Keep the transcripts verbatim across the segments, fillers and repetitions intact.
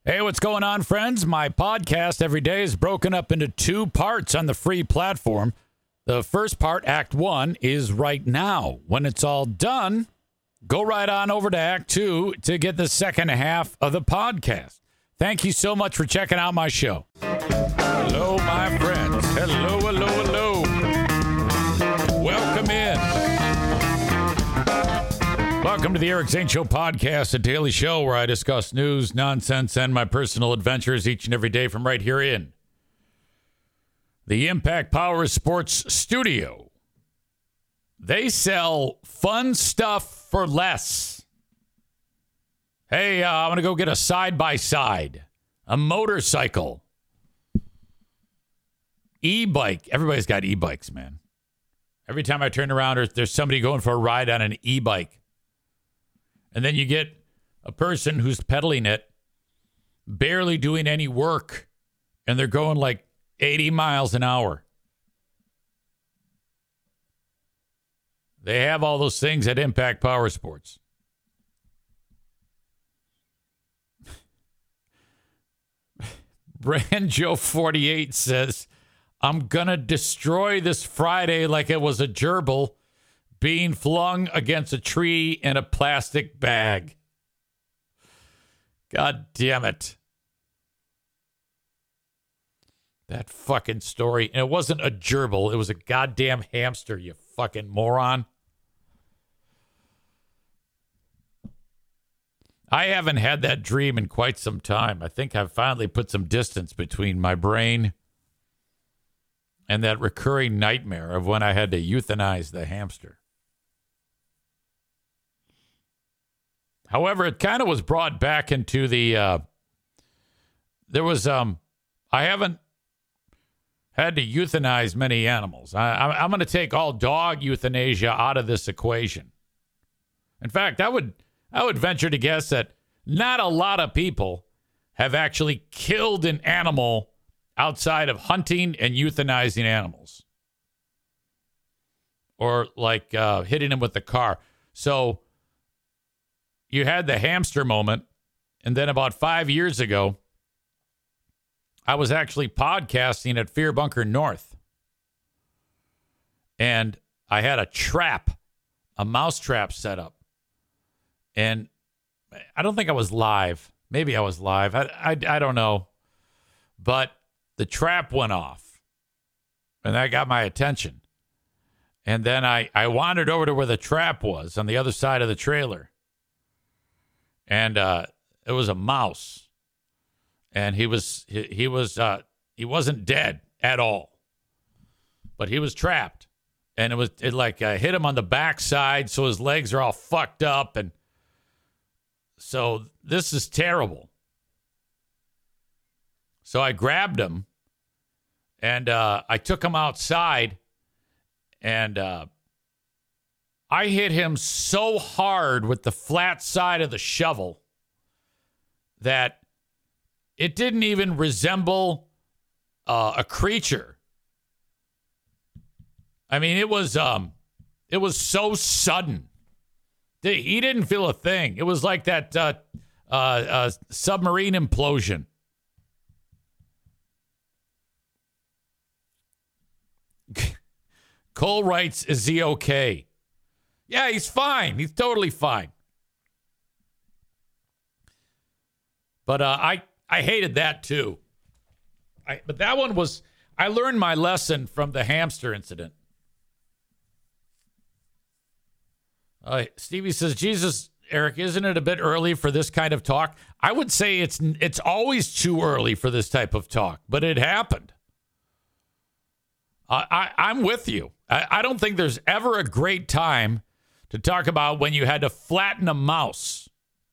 Hey, what's going on, friends? My podcast every day is broken up into two parts on the free platform. The first part, Act One, is right now. When it's all done, go right on over to Act Two to get the second half of the podcast. Thank you so much for checking out my show. Hello, my friends. Hello, hello, hello. Welcome in. Welcome to the Eric Zane Show podcast, a daily show where I discuss news, nonsense, and my personal adventures each and every day from right here in the Impact Power Sports studio. They sell fun stuff for less. Hey, uh, I'm going to go get a side-by-side, a motorcycle, e-bike. Everybody's got e-bikes, man. Every time I turn around, there's, there's somebody going for a ride on an e-bike. And then you get a person who's pedaling it, barely doing any work, and they're going like eighty miles an hour. They have all those things at Impact Power Sports. Brand Joe forty-eight says, I'm going to destroy this Friday like it was a gerbil being flung against a tree in a plastic bag. God damn it. That fucking story. And it wasn't a gerbil. It was a goddamn hamster, you fucking moron. I haven't had that dream in quite some time. I think I've finally put some distance between my brain and that recurring nightmare of when I had to euthanize the hamster. However, it kind of was brought back into the, uh, there was, um, I haven't had to euthanize many animals. I, I'm, I'm going to take all dog euthanasia out of this equation. In fact, I would, I would venture to guess that not a lot of people have actually killed an animal outside of hunting and euthanizing animals. Or like uh, hitting them with the car. So you had the hamster moment, and then about five years ago, I was actually podcasting at Fear Bunker North. And I had a trap, a mouse trap set up. And I don't think I was live. Maybe I was live. I, I, I don't know. But the trap went off, and that got my attention. And then I, I wandered over to where the trap was on the other side of the trailer. And uh, it was a mouse, and he was he, he was uh, he wasn't dead at all, but he was trapped, and it was it like uh, hit him on the backside, so his legs are all fucked up, and so this is terrible. So I grabbed him, and uh, I took him outside, and uh, I hit him so hard with the flat side of the shovel that it didn't even resemble uh, a creature. I mean, it was um, it was so sudden. He didn't feel a thing. It was like that uh, uh, uh, submarine implosion. Cole writes, is he okay? Yeah, he's fine. He's totally fine. But uh, I, I hated that too. I, but that one was, I learned my lesson from the hamster incident. Uh, Stevie says, Jesus, Eric, isn't it a bit early for this kind of talk? I would say it's it's always too early for this type of talk, but it happened. Uh, I, I'm with you. I, I don't think there's ever a great time to talk about when you had to flatten a mouse.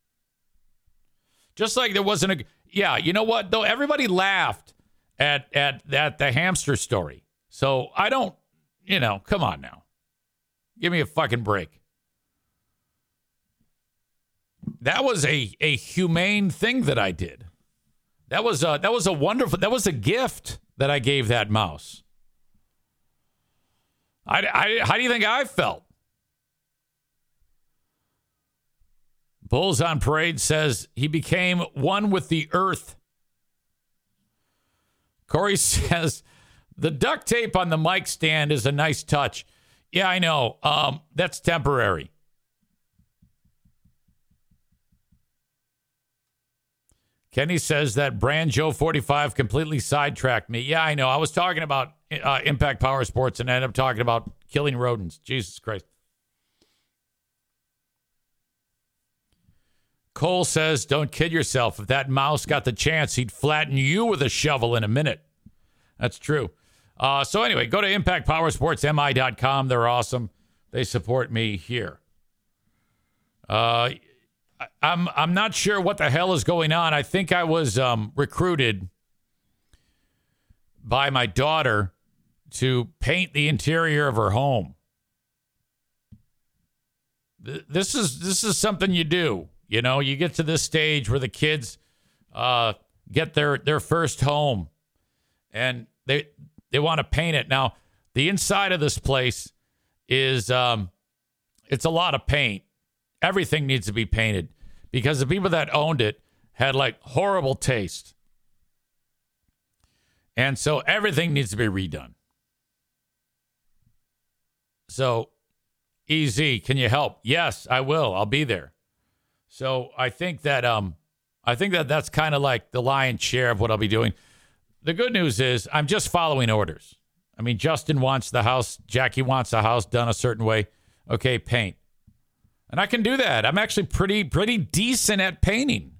Just like there wasn't a... Yeah, you know what, though? Everybody laughed at, at, at the hamster story. So I don't... You know, come on now. Give me a fucking break. That was a, a humane thing that I did. That was a, that was a wonderful... That was a gift that I gave that mouse. I, I, how do you think I felt? Bulls on Parade says he became one with the earth. Corey says the duct tape on the mic stand is a nice touch. Yeah, I know. Um, that's temporary. Kenny says that brand Joe forty-five completely sidetracked me. Yeah, I know. I was talking about uh, Impact Power Sports and ended up talking about killing rodents. Jesus Christ. Cole says, don't kid yourself. If that mouse got the chance, he'd flatten you with a shovel in a minute. That's true. Uh, so anyway, go to impact power sports m i dot com. They're awesome. They support me here. Uh, I, I'm I'm not sure what the hell is going on. I think I was um, recruited by my daughter to paint the interior of her home. Th- This is this is something you do. You know, you get to this stage where the kids uh, get their, their first home and they they want to paint it. Now, the inside of this place is um, it's a lot of paint. Everything needs to be painted because the people that owned it had like horrible taste. And so everything needs to be redone. So, E Z, can you help? Yes, I will. I'll be there. So I think that um, I think that that's kind of like the lion's share of what I'll be doing. The good news is I'm just following orders. I mean, Justin wants the house, Jackie wants the house done a certain way. Okay, paint, and I can do that. I'm actually pretty pretty decent at painting.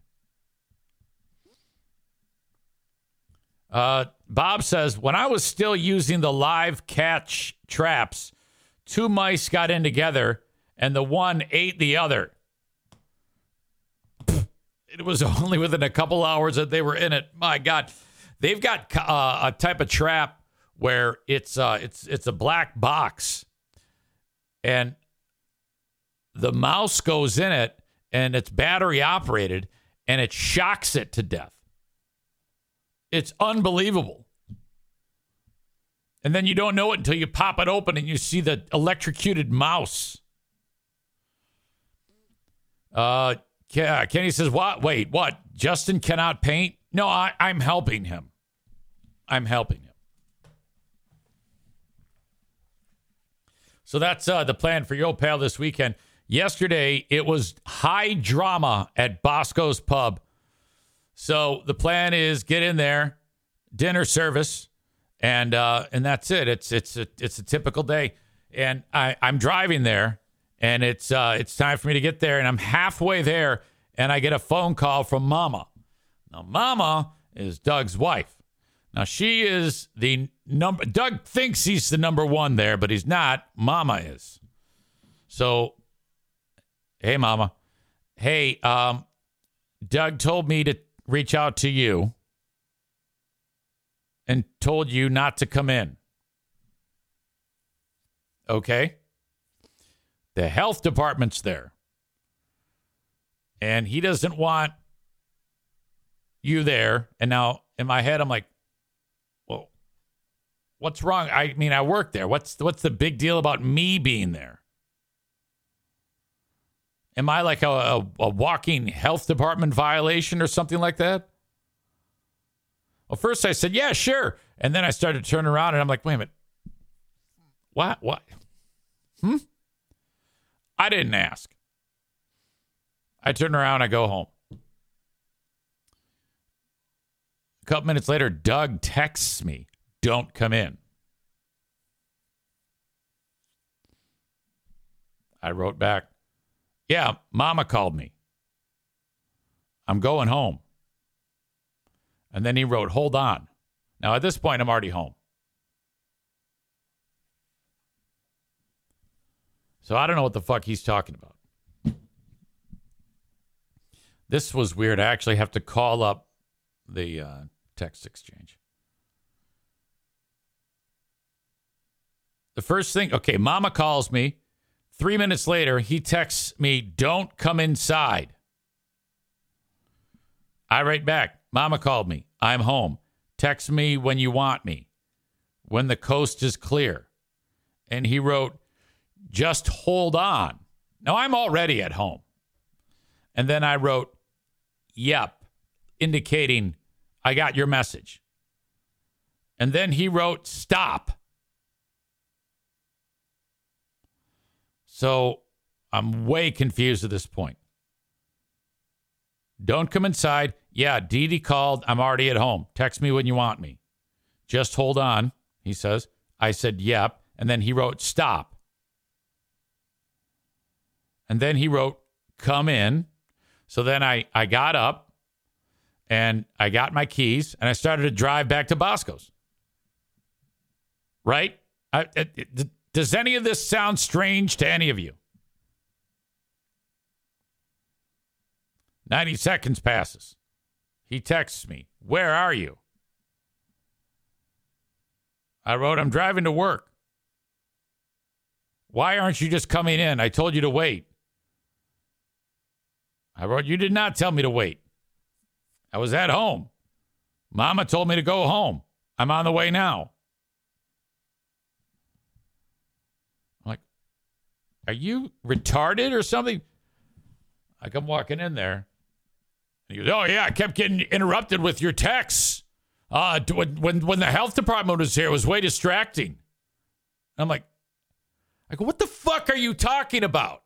Uh, Bob says when I was still using the live catch traps, two mice got in together, and the one ate the other. It was only within a couple hours that they were in it. My God, they've got uh, a type of trap where it's uh, it's it's a black box, and the mouse goes in it, and it's battery operated, and it shocks it to death. It's unbelievable. And then you don't know it until you pop it open and you see the electrocuted mouse. Uh. Yeah, Kenny says, what? Wait, what? Justin cannot paint? No, I, I'm helping him. I'm helping him. So that's uh, the plan for Yo Pal this weekend. Yesterday, it was high drama at Bosco's Pub. So the plan is get in there, dinner service, and uh, and that's it. It's it's a, it's a typical day. And I, I'm driving there. And it's uh, it's time for me to get there, and I'm halfway there, and I get a phone call from Mama. Now, Mama is Doug's wife. Now, she is the number. Doug thinks he's the number one there, but he's not. Mama is. So, hey, Mama. Hey, um, Doug told me to reach out to you and told you not to come in. Okay? The health department's there. And he doesn't want you there. And now in my head, I'm like, well, what's wrong? I mean, I work there. What's what's the big deal about me being there? Am I like a, a, a walking health department violation or something like that? Well, first I said, yeah, sure. And then I started to turn around and I'm like, wait a minute. What? What? Hmm? I didn't ask. I turn around, I go home. A couple minutes later, Doug texts me, don't come in. I wrote back, yeah, Mama called me. I'm going home. And then he wrote, hold on. Now, at this point, I'm already home. So I don't know what the fuck he's talking about. This was weird. I actually have to call up the uh, text exchange. The first thing, okay, Mama calls me. Three minutes later, he texts me, don't come inside. I write back, Mama called me. I'm home. Text me when you want me, when the coast is clear. And he wrote, just hold on. Now, I'm already at home. And then I wrote, yep, indicating I got your message. And then he wrote, stop. So I'm way confused at this point. Don't come inside. Yeah, Dee Dee called. I'm already at home. Text me when you want me. Just hold on, he says. I said, yep. And then he wrote, stop. And then he wrote, come in. So then I, I got up and I got my keys and I started to drive back to Bosco's. Right? I, it, it, does any of this sound strange to any of you? ninety seconds passes. He texts me, where are you? I wrote, I'm driving to work. Why aren't you just coming in? I told you to wait. I wrote, you did not tell me to wait. I was at home. Mama told me to go home. I'm on the way now. I'm like, are you retarded or something? I come walking in there. And he goes, oh, yeah, I kept getting interrupted with your texts. Uh, when, when, when the health department was here, it was way distracting. I'm like, I go, what the fuck are you talking about?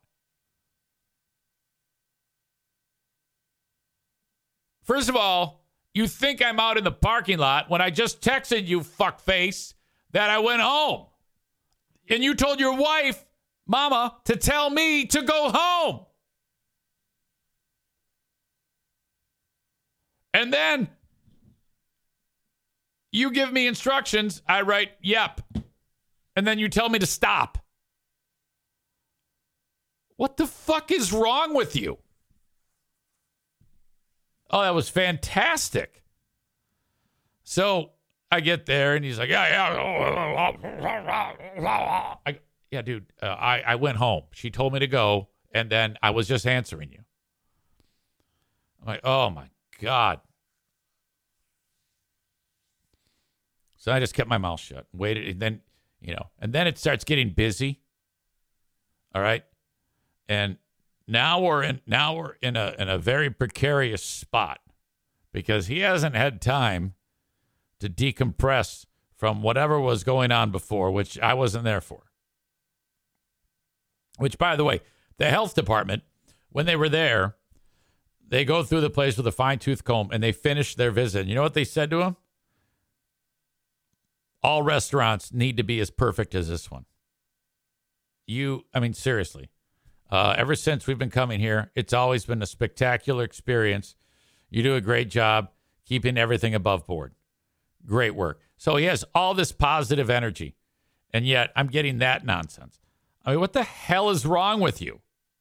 First of all, you think I'm out in the parking lot when I just texted you, fuckface, that I went home. And you told your wife, Mama, to tell me to go home. And then you give me instructions. I write, yep. And then you tell me to stop. What the fuck is wrong with you? Oh, that was fantastic. So I get there and he's like, yeah, yeah. I, yeah, dude, uh, I, I went home. She told me to go. And then I was just answering you. I'm like, oh my God. So I just kept my mouth shut, waited, and then, you know, and then it starts getting busy. All right. And now we're in now we're in a in a very precarious spot because he hasn't had time to decompress from whatever was going on before, which I wasn't there for. Which, by the way, the health department, when they were there, they go through the place with a fine-tooth comb and they finish their visit. You know what they said to him? All restaurants need to be as perfect as this one. You, I mean, seriously. Uh, ever since we've been coming here, it's always been a spectacular experience. You do a great job keeping everything above board. Great work. So he has all this positive energy, and yet I'm getting that nonsense. I mean, what the hell is wrong with you?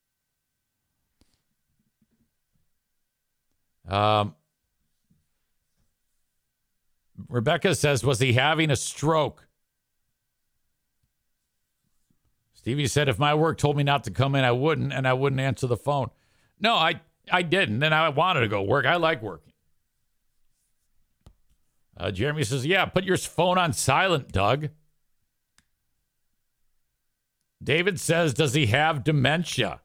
Um, Rebecca says, was he having a stroke? Stevie said, if my work told me not to come in, I wouldn't, and I wouldn't answer the phone. No, I, I didn't, and I wanted to go work. I like working. Uh, Jeremy says, yeah, put your phone on silent, Doug. David says, does he have dementia?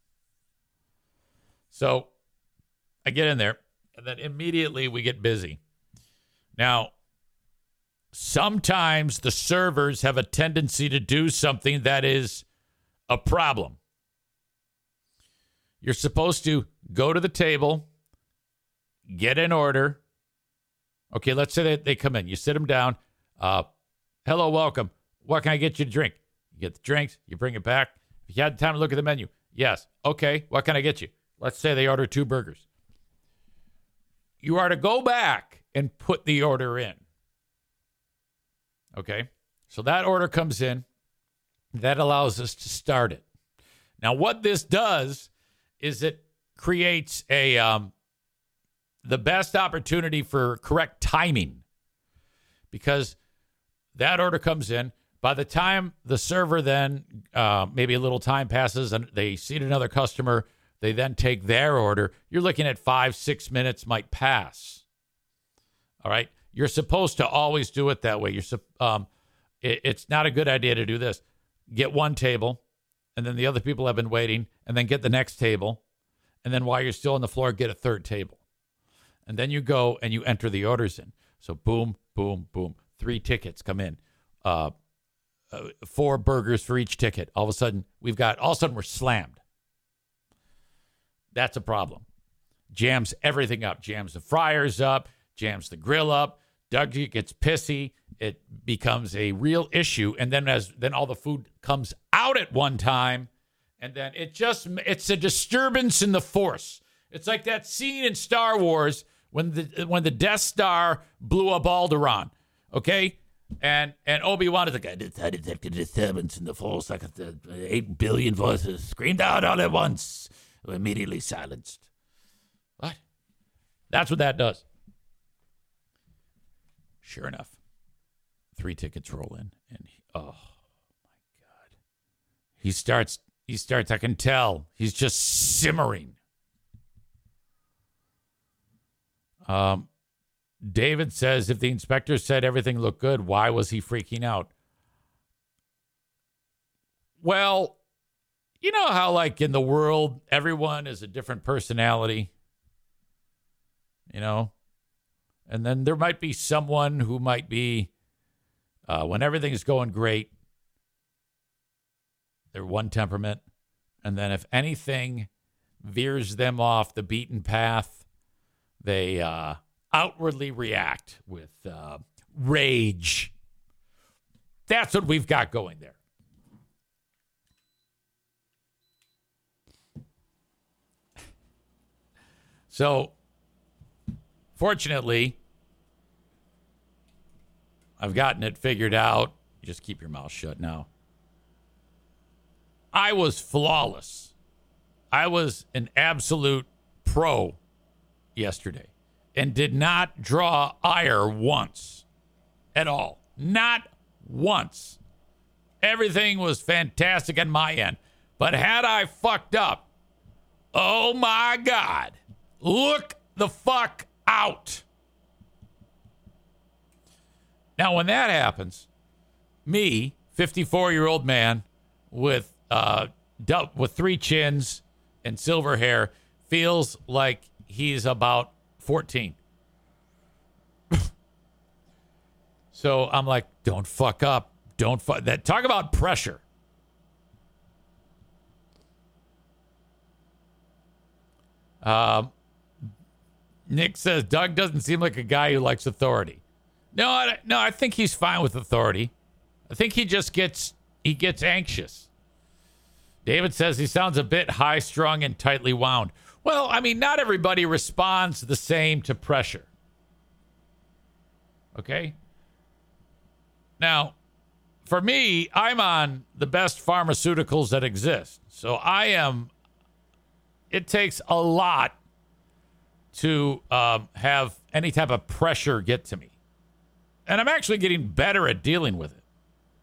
So I get in there, and then immediately we get busy. Now, sometimes the servers have a tendency to do something that is a problem. You're supposed to go to the table, get an order. Okay, let's say that they come in. You sit them down. Uh, hello, welcome. What can I get you to drink? You get the drinks. You bring it back. If you had time to look at the menu. Yes. Okay, what can I get you? Let's say they order two burgers. You are to go back and put the order in. Okay, so that order comes in. That allows us to start it. Now, what this does is it creates a um, the best opportunity for correct timing, because that order comes in. By the time the server then, uh, maybe a little time passes and they seat another customer, they then take their order. You're looking at five, six minutes might pass. All right. You're supposed to always do it that way. You're um, it, it's not a good idea to do this. Get one table, and then the other people have been waiting, and then get the next table, And then while you're still on the floor, get a third table. And then you go and you enter the orders in. So boom, boom, boom. Three tickets come in. Uh, uh, four burgers for each ticket. All of a sudden, we've got, all of a sudden, we're slammed. That's a problem. Jams everything up. Jams the fryers up. Jams the grill up. Doug gets pissy. It becomes a real issue. And then as then all the food comes out at one time. And then it just, it's a disturbance in the force. It's like that scene in Star Wars when the when the Death Star blew up Alderaan. Okay? And and Obi-Wan is like, I decided that the disturbance in the force, like the eight billion voices screamed out all at once. Were immediately silenced. What? That's what that does. Sure enough, three tickets roll in, and he, oh my God, he starts. He starts. I can tell he's just simmering. Um, David says, if the inspector said everything looked good, why was he freaking out? Well, you know how, like, in the world, everyone is a different personality, you know? And then there might be someone who might be, uh, when everything's going great, they're one temperament. And then if anything veers them off the beaten path, they uh, outwardly react with uh, rage. That's what we've got going there. So, fortunately, I've gotten it figured out. Just keep your mouth shut now. I was flawless. I was an absolute pro yesterday and did not draw ire once at all. Not once. Everything was fantastic on my end. But had I fucked up, oh my God, look the fuck out. Now, when that happens, me, fifty-four-year-old man with uh, with three chins and silver hair, feels like he's about fourteen. So I'm like, don't fuck up. Don't fuck that. Talk about pressure. Um, Nick says, Doug doesn't seem like a guy who likes authority. No, I, no, I think he's fine with authority. I think he just gets, he gets anxious. David says he sounds a bit high-strung and tightly wound. Well, I mean, not everybody responds the same to pressure. Okay? Now, for me, I'm on the best pharmaceuticals that exist. So I am, it takes a lot to um, have any type of pressure get to me. And I'm actually getting better at dealing with it.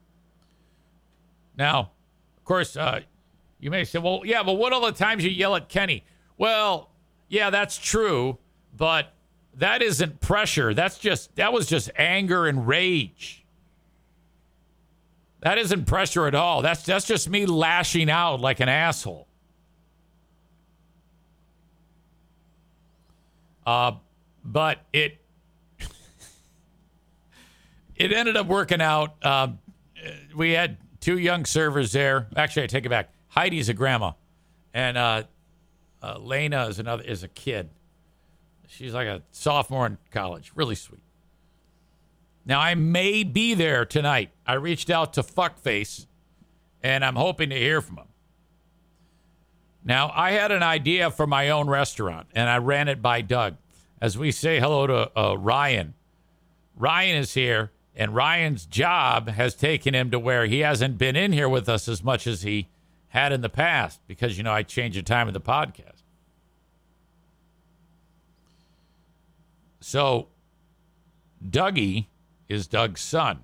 Now, of course, uh, you may say, well, yeah, but what all the times you yell at Kenny? Well, yeah, that's true, but that isn't pressure. That's just, that was just anger and rage. That isn't pressure at all. That's, that's just me lashing out like an asshole. Uh, but it, it ended up working out. Um, we had two young servers there. Actually, I take it back. Heidi's a grandma, and uh, uh, Lena is another is a kid. She's like a sophomore in college. Really sweet. Now, I may be there tonight. I reached out to Fuckface, and I'm hoping to hear from him. Now, I had an idea for my own restaurant, and I ran it by Doug. As we say hello to uh, Ryan. Ryan is here, and Ryan's job has taken him to where he hasn't been in here with us as much as he had in the past because, you know, I changed the time of the podcast. So, Dougie is Doug's son.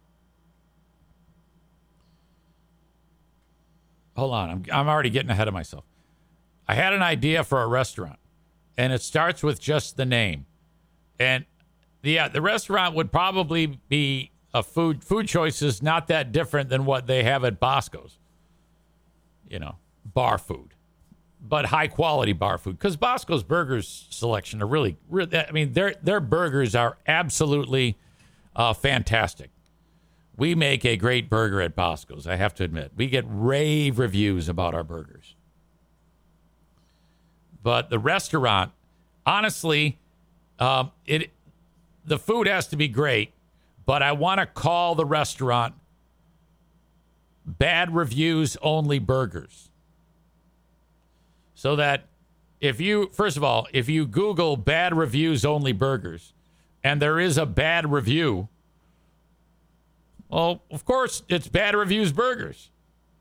Hold on. I'm, I'm already getting ahead of myself. I had an idea for a restaurant, and it starts with just the name. And, yeah, the restaurant would probably be a food, food choices not that different than what they have at Bosco's. You know, bar food. but high quality bar food, because Bosco's Burgers selection are really, really, I mean, their their burgers are absolutely uh, fantastic. We make a great burger at Bosco's, I have to admit. We get rave reviews about our burgers. But the restaurant, honestly, um, it the food has to be great, but I want to call the restaurant Bad Reviews Only Burgers. So that if you, first of all, if you Google Bad Reviews Only Burgers and there is a bad review, well, of course, it's Bad Reviews Burgers.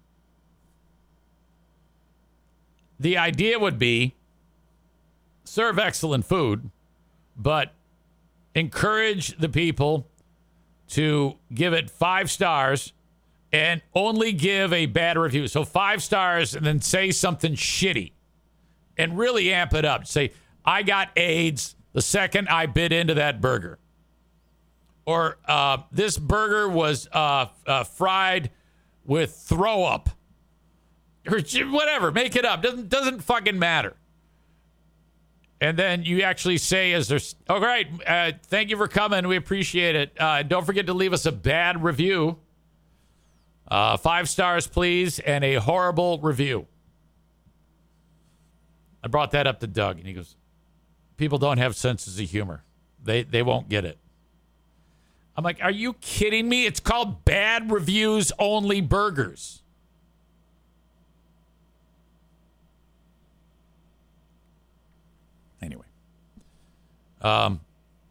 The idea would be serve excellent food, but encourage the people to give it five stars and only give a bad review. So five stars and then say something shitty and really amp it up. Say, I got AIDS the second I bit into that burger. Or uh, this burger was uh, uh, fried with throw up. Or whatever. Make it up. Doesn't, doesn't fucking matter. And then you actually say, as there's, oh, great. Uh, thank you for coming. We appreciate it. Uh, don't forget to leave us a bad review. Uh, five stars, please, and a horrible review. I brought that up to Doug, and he goes, people don't have senses of humor. They they won't get it. I'm like, are you kidding me? It's called Bad Reviews Only Burgers. Anyway. Um,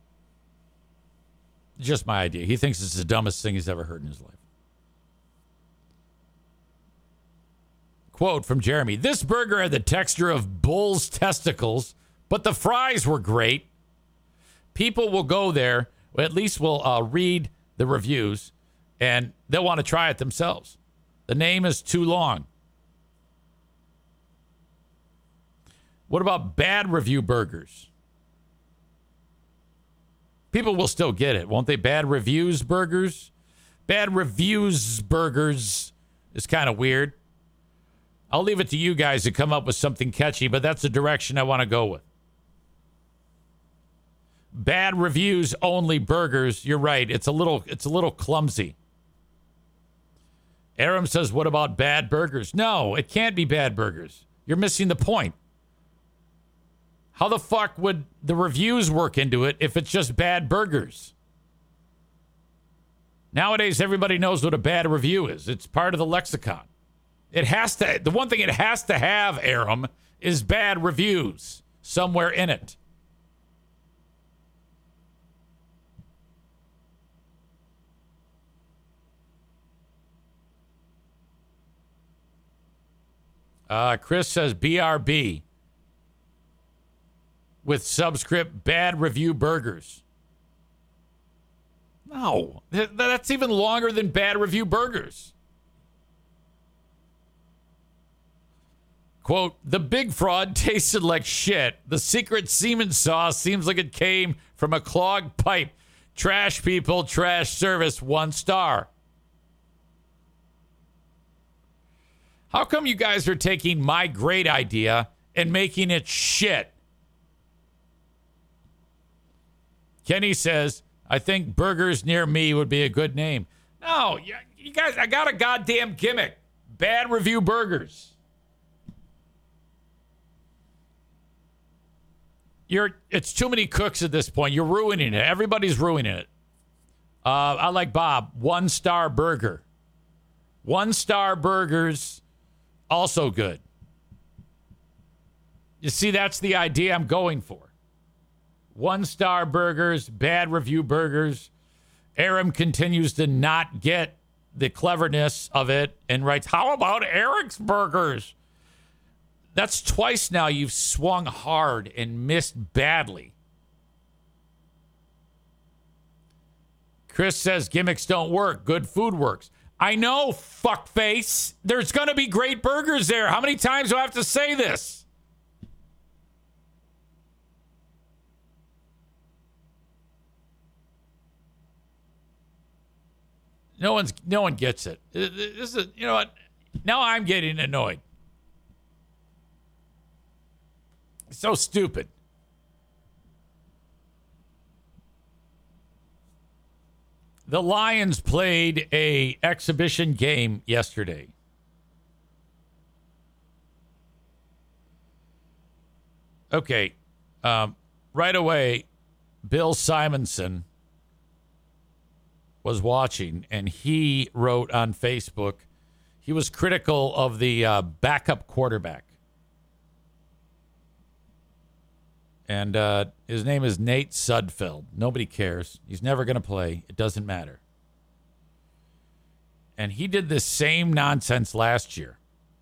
just my idea. He thinks it's the dumbest thing he's ever heard in his life. Quote from Jeremy, this burger had the texture of bull's testicles, but the fries were great. People will go there, or at least will uh, read the reviews, and they'll want to try it themselves. The name is too long. What about Bad Review Burgers? People will still get it, won't they? Bad Reviews Burgers? Bad Reviews Burgers is kind of weird. I'll leave it to you guys to come up with something catchy, but that's the direction I want to go with. Bad Reviews Only Burgers. You're right. It's a little it's a little clumsy. Aram says, what about bad burgers? No, it can't be bad burgers. You're missing the point. How the fuck would the reviews work into it if it's just bad burgers? Nowadays, everybody knows what a bad review is. It's part of the lexicon. It has to, the one thing it has to have, Aram, is bad reviews somewhere in it. Uh, Chris says B R B with subscript Bad Review Burgers. No, th- that's even longer than Bad Review Burgers. Quote, the big fraud tasted like shit. The secret semen sauce seems like it came from a clogged pipe. Trash people, trash service, one star. How come you guys are taking my great idea and making it shit? Kenny says, I think Burgers Near Me would be a good name. No, you, you guys, I got a goddamn gimmick. Bad Review Burgers. You're, it's too many cooks at this point. You're ruining it. Everybody's ruining it. Uh, I like Bob. One star burger. One star burgers, also good. You see, that's the idea I'm going for. One star burgers, bad review burgers. Aram continues to not get the cleverness of it and writes, how about Eric's Burgers? That's twice now you've swung hard and missed badly. Chris says gimmicks don't work. Good food works. I know, fuckface. There's going to be great burgers there. How many times do I have to say this? No one's no one gets it. This is, you know what? Now I'm getting annoyed. So stupid. The Lions played a exhibition game yesterday. Okay. Um, right away, Bill Simonson was watching, and he wrote on Facebook, he was critical of the uh, backup quarterback. And uh, his name is Nate Sudfeld. Nobody cares. He's never going to play. It doesn't matter. And he did the same nonsense last year.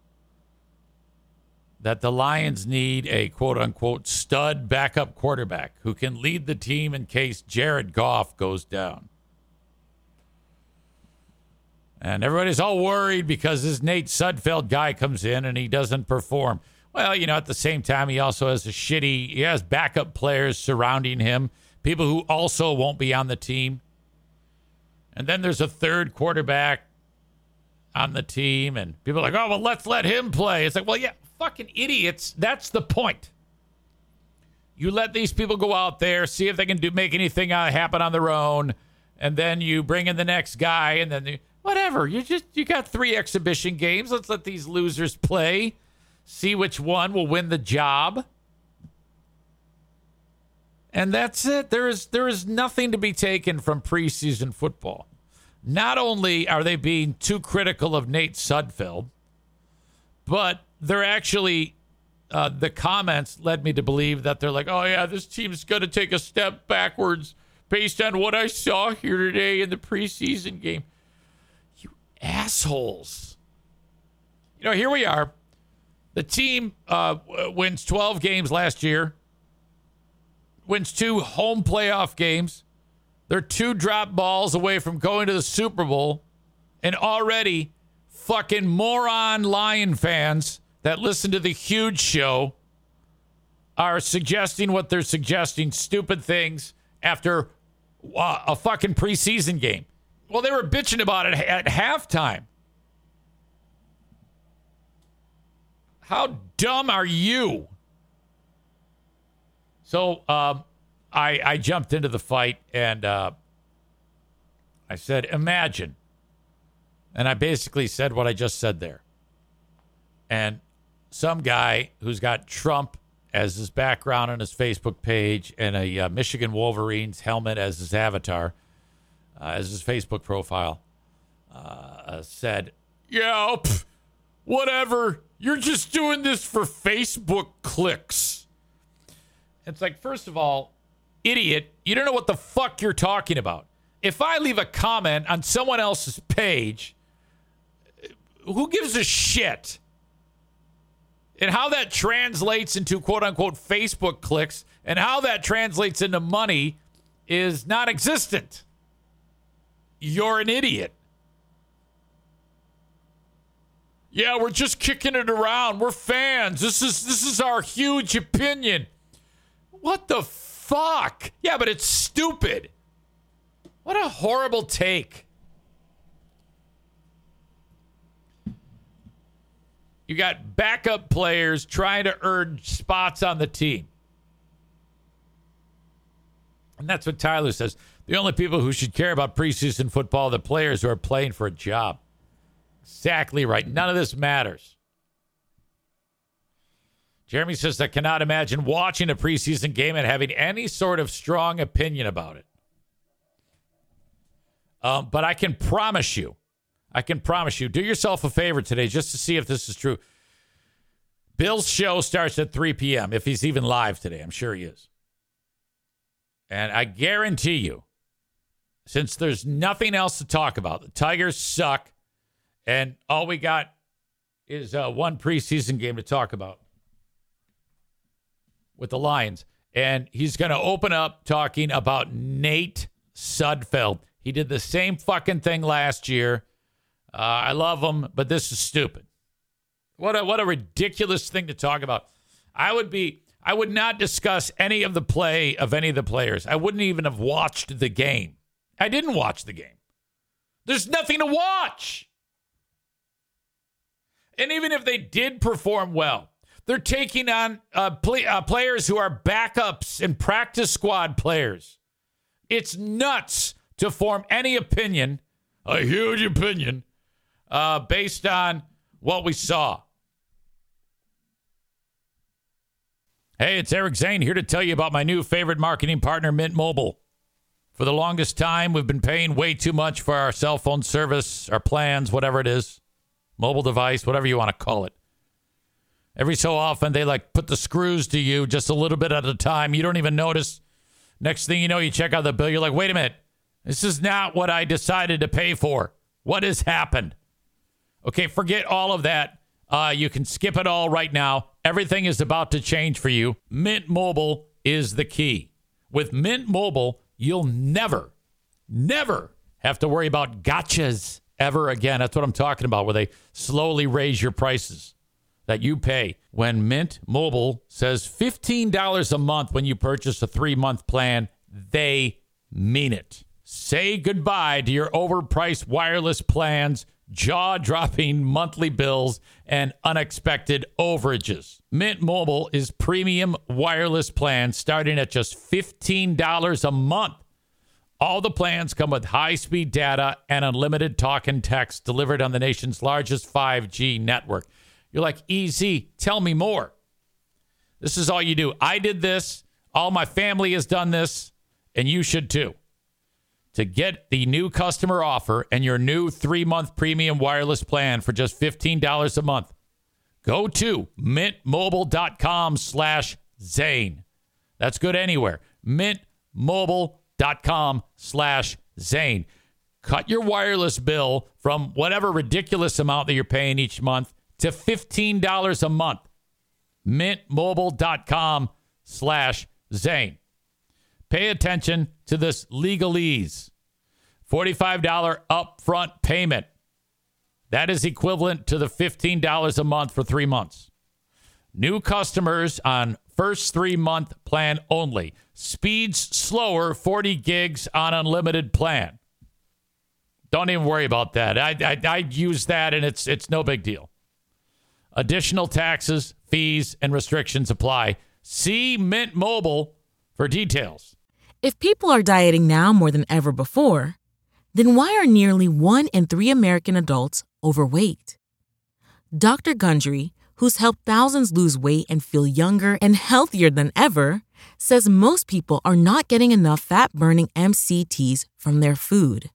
That the Lions need a quote-unquote stud backup quarterback who can lead the team in case Jared Goff goes down. And everybody's all worried because this Nate Sudfeld guy comes in and he doesn't perform. Well, you know, at the same time, he also has a shitty, he has backup players surrounding him, people who also won't be on the team. And then there's a third quarterback on the team, and people are like, oh, well, let's let him play. It's like, well, yeah, fucking idiots. That's the point. You let these people go out there, see if they can do make anything uh, happen on their own, and then you bring in the next guy, and then you, whatever. You just you got three exhibition games. Let's let these losers play. See which one will win the job. And that's it. There is there is nothing to be taken from preseason football. Not only are they being too critical of Nate Sudfeld, but they're actually, uh, the comments led me to believe that they're like, oh, yeah, this team's going to take a step backwards based on what I saw here today in the preseason game. You assholes. You know, here we are. The team uh, wins twelve games last year, wins two home playoff games. They're two drop balls away from going to the Super Bowl, and already fucking moron Lion fans that listen to the Huge Show are suggesting what they're suggesting, stupid things, after uh, a fucking preseason game. Well, they were bitching about it at halftime. How dumb are you? So um, I, I jumped into the fight, and uh, I said, imagine. And I basically said what I just said there. And some guy who's got Trump as his background on his Facebook page and a uh, Michigan Wolverines helmet as his avatar, uh, as his Facebook profile, uh, said, yeah, pff, whatever. You're just doing this for Facebook clicks. It's like, first of all, idiot, you don't know what the fuck you're talking about. If I leave a comment on someone else's page, who gives a shit? And how that translates into quote-unquote Facebook clicks and how that translates into money is non-existent. You're an idiot. Yeah, we're just kicking it around. We're fans. This is this is our huge opinion. What the fuck? Yeah, but it's stupid. What a horrible take. You got backup players trying to earn spots on the team. And that's what Tyler says. The only people who should care about preseason football are the players who are playing for a job. Exactly right. None of this matters. Jeremy says, I cannot imagine watching a preseason game and having any sort of strong opinion about it. Um, but I can promise you, I can promise you, do yourself a favor today just to see if this is true. Bill's show starts at three p.m. if he's even live today. I'm sure he is. And I guarantee you, since there's nothing else to talk about, the Tigers suck, and all we got is uh, one preseason game to talk about with the Lions. And he's going to open up talking about Nate Sudfeld. He did the same fucking thing last year. Uh, I love him, but this is stupid. What a what a ridiculous thing to talk about. I would be I would not discuss any of the play of any of the players. I wouldn't even have watched the game. I didn't watch the game. There's nothing to watch. And even if they did perform well, They're taking on uh, play, uh, players who are backups and practice squad players. It's nuts to form any opinion, a huge opinion, uh, based on what we saw. Hey, it's Eric Zane here to tell you about my new favorite marketing partner, Mint Mobile. For the longest time, we've been paying way too much for our cell phone service, our plans, whatever it is, mobile device, whatever you want to call it. Every so often, they like put the screws to you just a little bit at a time. You don't even notice. Next thing you know, you check out the bill. You're like, wait a minute. This is not what I decided to pay for. What has happened? Okay, forget all of that. Uh, you can skip it all right now. Everything is about to change for you. Mint Mobile is the key. With Mint Mobile, you'll never, never have to worry about gotchas ever again. That's what I'm talking about, where they slowly raise your prices that you pay. When Mint Mobile says fifteen dollars a month when you purchase a three-month plan, they mean it. Say goodbye to your overpriced wireless plans, jaw-dropping monthly bills, and unexpected overages. Mint Mobile is premium wireless plans starting at just fifteen dollars a month. All the plans come with high-speed data and unlimited talk and text delivered on the nation's largest five G network. You're like, easy, tell me more. This is all you do. I did this. All my family has done this, and you should too. To get the new customer offer and your new three-month premium wireless plan for just fifteen dollars a month, go to mintmobile.com slash Zane. That's good anywhere. mintmobile.com slash Zane. Cut your wireless bill from whatever ridiculous amount that you're paying each month to fifteen dollars a month. mintmobile.com slash Zane. Pay attention to this legalese. forty-five dollars upfront payment. That is equivalent to the fifteen dollars a month for three months. New customers on first three-month plan only. Speeds slower, forty gigs on unlimited plan. Don't even worry about that. I, I, I use that, and it's it's no big deal. Additional taxes, fees, and restrictions apply. See Mint Mobile for details. If people are dieting now more than ever before, then why are nearly one in three American adults overweight? Doctor Gundry, who's helped thousands lose weight and feel younger and healthier than ever, says most people are not getting enough fat-burning M C Ts from their food.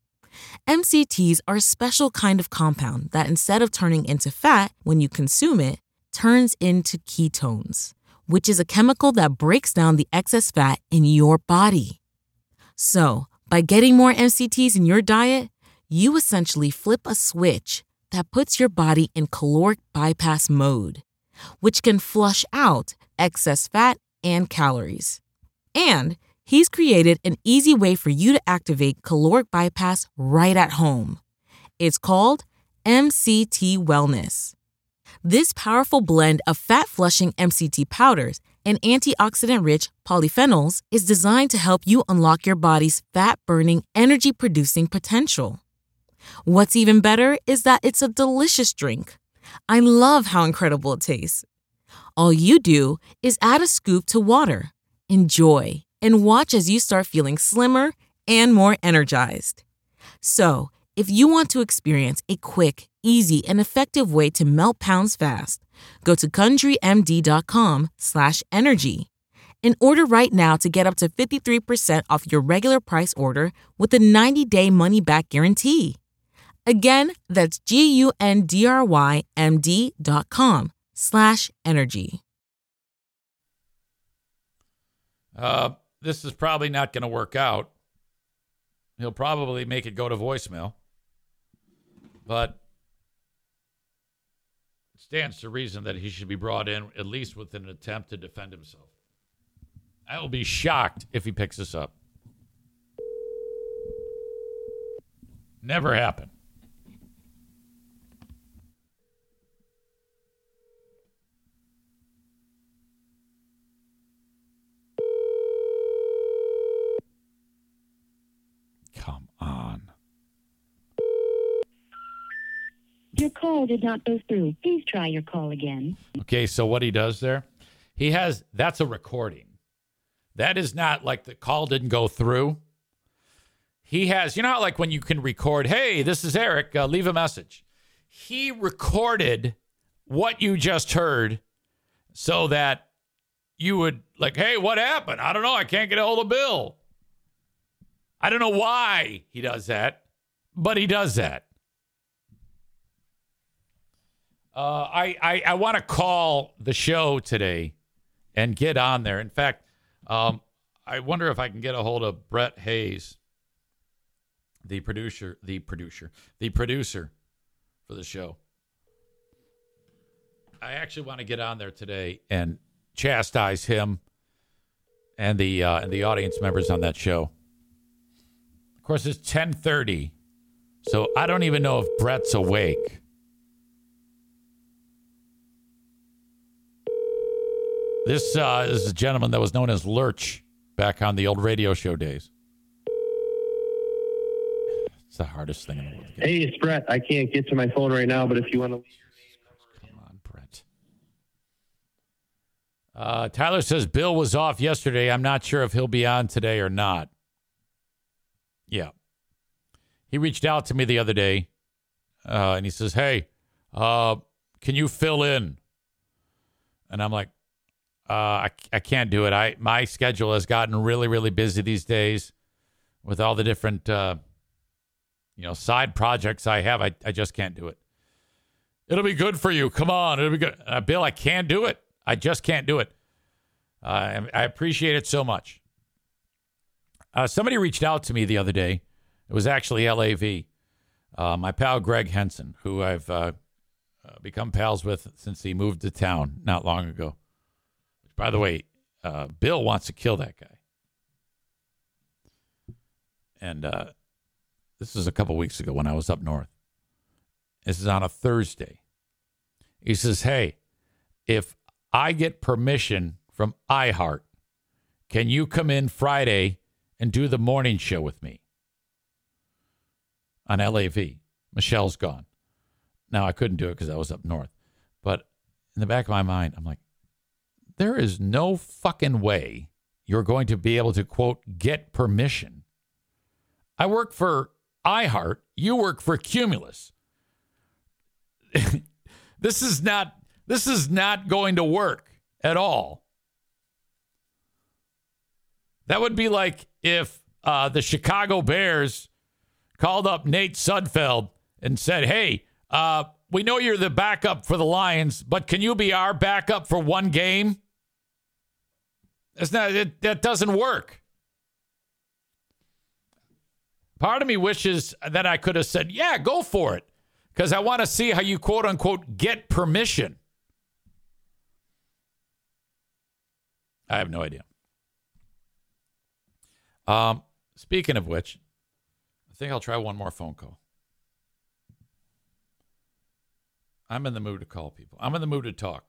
M C Ts are a special kind of compound that, instead of turning into fat when you consume it, turns into ketones, which is a chemical that breaks down the excess fat in your body. So, by getting more M C Ts in your diet, you essentially flip a switch that puts your body in caloric bypass mode, which can flush out excess fat and calories. And he's created an easy way for you to activate caloric bypass right at home. It's called M C T Wellness. This powerful blend of fat-flushing M C T powders and antioxidant-rich polyphenols is designed to help you unlock your body's fat-burning, energy-producing potential. What's even better is that it's a delicious drink. I love how incredible it tastes. All you do is add a scoop to water, enjoy, and watch as you start feeling slimmer and more energized. So, if you want to experience a quick, easy, and effective way to melt pounds fast, go to CountryMD.com slash energy and order right now to get up to fifty-three percent off your regular price order with a ninety-day money-back guarantee. Again, that's G-U-N-D-R-Y-M-D dot com slash energy. Uh, this is probably not going to work out. He'll probably make it go to voicemail. But it stands to reason that he should be brought in at least with an attempt to defend himself. I will be shocked if he picks this up. Never happened. Come on. Your call did not go through. Please try your call again. Okay, so what he does there, he has, that's a recording. That is not like the call didn't go through. He has, you know how like when you can record, hey, this is Eric, uh, leave a message. He recorded what you just heard so that you would like, hey, what happened? I don't know. I can't get a hold of Bill. I don't know why he does that, but he does that. Uh, I, I, I want to call the show today and get on there. In fact, um, I wonder if I can get a hold of Brett Hayes, the producer, the producer, the producer for the show. I actually want to get on there today and chastise him and the uh, and the audience members on that show. Of course, it's ten thirty, so I don't even know if Brett's awake. This uh, is a gentleman that was known as Lurch back on the old radio show days. It's the hardest thing in the world. Hey, it's Brett. I can't get to my phone right now, but if you want to... Come on, Brett. Uh, Tyler says Bill was off yesterday. I'm not sure if he'll be on today or not. Yeah. He reached out to me the other day, uh, and he says, hey, uh, can you fill in? And I'm like, Uh, I, I can't do it. I my schedule has gotten really, really busy these days with all the different, uh, you know, side projects I have. I, I just can't do it. It'll be good for you. Come on. It'll be good. Uh, Bill, I can't do it. I just can't do it. Uh, I appreciate it so much. Uh, somebody reached out to me the other day. It was actually L A V. Uh, my pal Greg Henson, who I've uh, uh, become pals with since he moved to town not long ago. By the way, uh, Bill wants to kill that guy. And uh, this is a couple weeks ago when I was up north. This is on a Thursday. He says, hey, if I get permission from iHeart, can you come in Friday and do the morning show with me on L A V? Michelle's gone. Now, I couldn't do it because I was up north. But in the back of my mind, I'm like, there is no fucking way you're going to be able to, quote, get permission. I work for iHeart. You work for Cumulus. This is not, this is not going to work at all. That would be like if uh, the Chicago Bears called up Nate Sudfeld and said, hey, uh, we know you're the backup for the Lions, but can you be our backup for one game? That's not, it, that doesn't work. Part of me wishes that I could have said, yeah, go for it. Because I want to see how you, quote unquote, get permission. I have no idea. Um, speaking of which, I think I'll try one more phone call. I'm in the mood to call people. I'm in the mood to talk.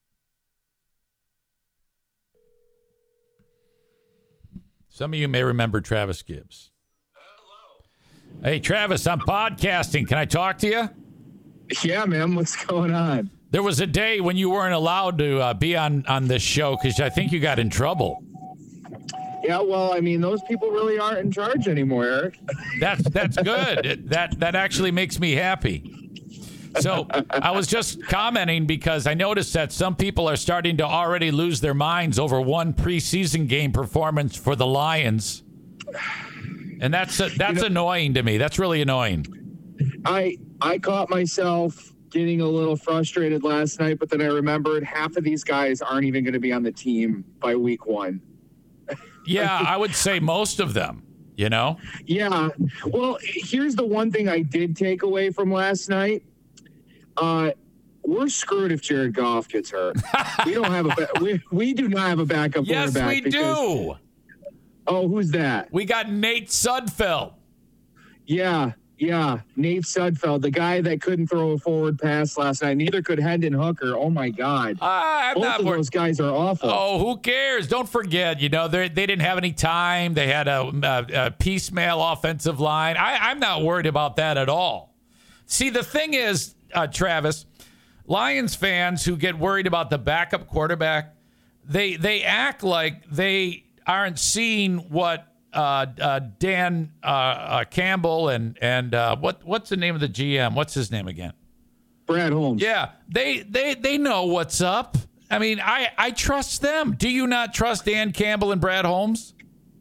Some of you may remember Travis Gibbs. Hello. Hey, Travis, I'm podcasting. Can I talk to you? Yeah, man. What's going on? There was a day when you weren't allowed to uh, be on, on this show because I think you got in trouble. Yeah, well, I mean, those people really aren't in charge anymore, Eric. That's that's good. It, that that actually makes me happy. So I was just commenting because I noticed that some people are starting to already lose their minds over one preseason game performance for the Lions. And that's uh, that's you know, annoying to me. That's really annoying. I I caught myself getting a little frustrated last night, but then I remembered half of these guys aren't even going to be on the team by week one. Yeah, I would say most of them, you know? Yeah. Well, here's the one thing I did take away from last night. Uh, we're screwed if Jared Goff gets hurt. We don't have a ba- we we do not have a backup yes, quarterback. Yes, we because, do. Oh, who's that? We got Nate Sudfeld. Yeah, yeah, Nate Sudfeld, the guy that couldn't throw a forward pass last night. Neither could Hendon Hooker. Oh my God, uh, I'm both not of more... those guys are awful. Oh, who cares? Don't forget, you know they they didn't have any time. They had a, a, a piecemeal offensive line. I, I'm not worried about that at all. See, the thing is, uh, Travis, Lions fans who get worried about the backup quarterback, they they act like they aren't seeing what uh, uh, Dan uh, uh, Campbell and and uh, what what's the name of the G M? What's his name again? Brad Holmes. Yeah, they they they know what's up. I mean, I I trust them. Do you not trust Dan Campbell and Brad Holmes?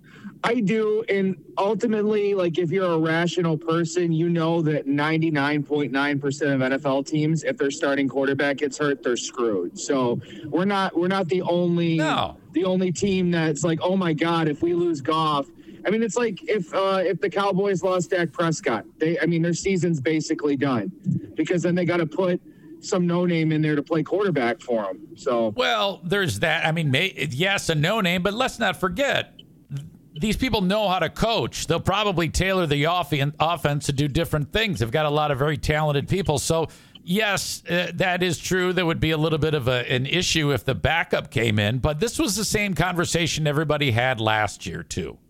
I do, and ultimately, like if you're a rational person, you know that ninety-nine point nine percent of N F L teams, if their starting quarterback gets hurt, they're screwed. So we're not we're not the only No. the only team that's like, oh my God, if we lose Goff. I mean, it's like if uh, if the Cowboys lost Dak Prescott, they I mean their season's basically done because then they got to put some no name in there to play quarterback for them. So Well, there's that. I mean, may, yes, a no name, but let's not forget. These people know how to coach. They'll probably tailor the off- offense to do different things. They've got a lot of very talented people. So, yes, uh, that is true. There would be a little bit of a, an issue if the backup came in. But this was the same conversation everybody had last year, too.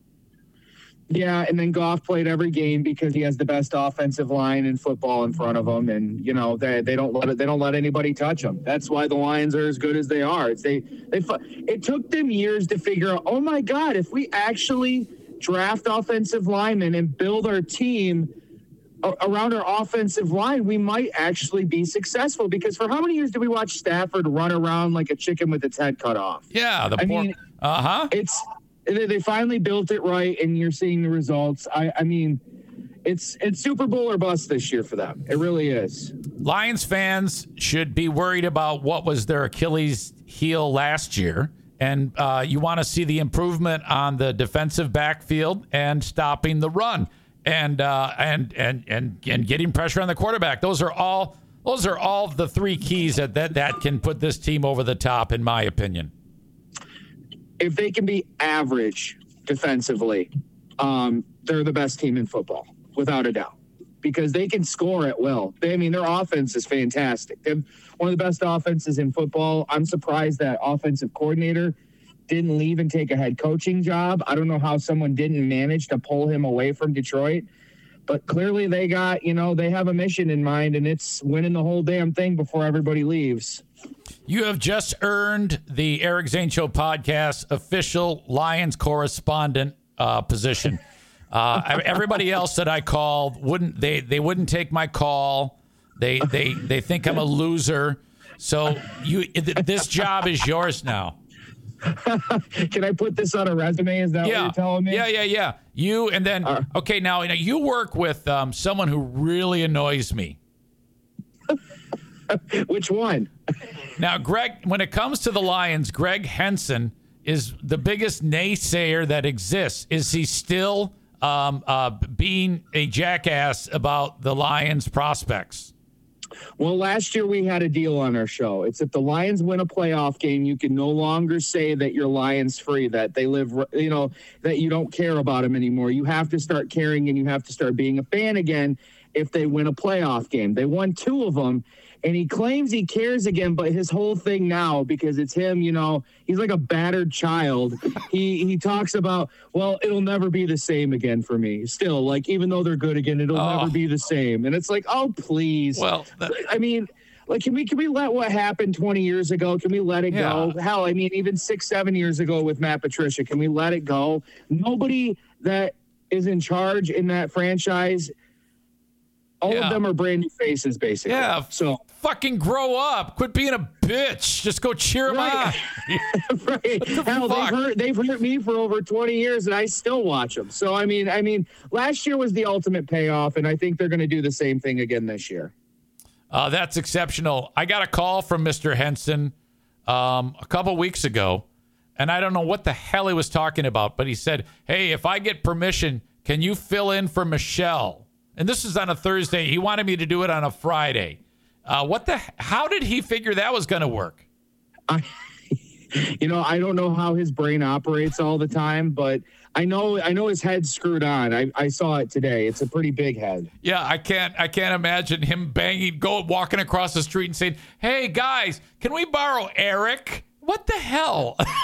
yeah, and then Goff played every game because he has the best offensive line in football in front of him, and you know they they don't let it, they don't let anybody touch them. That's why the Lions are as good as they are. It's they they it took them years to figure out. Oh my God, if we actually draft offensive linemen and build our team around our offensive line, we might actually be successful. Because for how many years did we watch Stafford run around like a chicken with its head cut off? Yeah, the I poor, mean, uh-huh. It's they finally built it right, and you're seeing the results. I, I mean, it's it's Super Bowl or bust this year for them. It really is. Lions fans should be worried about what was their Achilles heel last year. And uh, you want to see the improvement on the defensive backfield and stopping the run and uh, and, and and and getting pressure on the quarterback. Those are all those are all the three keys that, that, that can put this team over the top, in my opinion. If they can be average defensively, um, they're the best team in football, without a doubt, because they can score at will. They, I mean, their offense is fantastic. They're one of the best offenses in football. I'm surprised that offensive coordinator didn't leave and take a head coaching job. I don't know how someone didn't manage to pull him away from Detroit, but clearly they got, you know, they have a mission in mind, and it's winning the whole damn thing before everybody leaves. You have just earned the Eric Zane Show podcast official Lions correspondent uh, position. Uh, everybody else that I called wouldn't they they wouldn't take my call. They they they think I'm a loser. So you this job is yours now. Can I put this on a resume? Is that Yeah. what you're telling me? Yeah, yeah, yeah. You and then Uh, okay. Now you know, you work with um, someone who really annoys me. Which one? Now, Greg, when it comes to the Lions, Greg Henson is the biggest naysayer that exists. Is he still um, uh, being a jackass about the Lions prospects? Well, last year we had a deal on our show. It's if the Lions win a playoff game, you can no longer say that you're Lions free, that they live, you know, that you don't care about them anymore. You have to start caring, and you have to start being a fan again if they win a playoff game. They won two of them. And he claims he cares again, but his whole thing now, because it's him, you know, he's like a battered child. He he talks about, well, it'll never be the same again for me. Still, like, even though they're good again, it'll Oh. never be the same. And it's like, oh, please. Well, that- I mean, like, can we can we let what happened twenty years ago? Can we let it Yeah. go? Hell, I mean, even six, seven years ago with Matt Patricia, can we let it go? Nobody that is in charge in that franchise, all Yeah. of them are brand new faces, basically. Yeah. So. Fucking grow up. Quit being a bitch. Just go cheer him Right. on. Right. Hell, fuck? they've hurt, they've hurt me for over twenty years, and I still watch them. So, I mean, I mean, last year was the ultimate payoff, and I think they're going to do the same thing again this year. Uh, that's exceptional. I got a call from Mister Henson um, a couple weeks ago, and I don't know what the hell he was talking about, but he said, hey, if I get permission, can you fill in for Michelle? And this is on a Thursday. He wanted me to do it on a Friday. Uh, what the? How did he figure that was going to work? I, you know, I don't know how his brain operates all the time, but I know I know his head's screwed on. I, I saw it today. It's a pretty big head. Yeah, I can't. I can't imagine him banging, go walking across the street and saying, "Hey guys, can we borrow Eric?" What the hell?